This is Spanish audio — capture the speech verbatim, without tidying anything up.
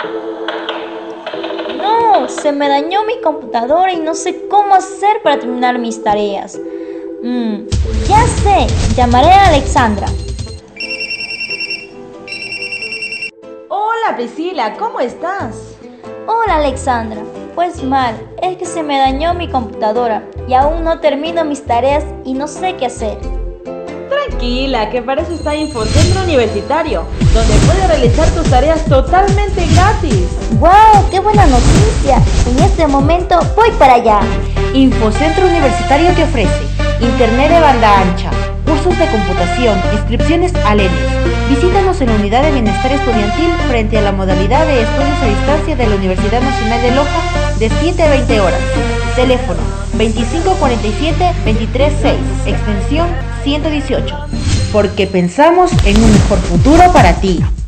No, se me dañó mi computadora y no sé cómo hacer para terminar mis tareas. Mm, ya sé, llamaré a Alexandra. Hola Priscila, ¿cómo estás? Hola Alexandra, pues mal, es que se me dañó mi computadora y aún no termino mis tareas y no sé qué hacer. Tranquila, que para eso está Infocentro Universitario, donde puedes realizar tus tareas totalmente gratis. ¡Wow! ¡Qué buena noticia! En este momento voy para allá. Infocentro Universitario te ofrece Internet de banda ancha, cursos de computación, inscripciones al E N E S. Visítanos en la Unidad de Bienestar Estudiantil frente a la modalidad de estudios a distancia de la Universidad Nacional de Loja de siete a veinte horas. Teléfono veinticinco cuarenta y siete veintitrés seis, extensión ciento dieciocho. Porque pensamos en un mejor futuro para ti.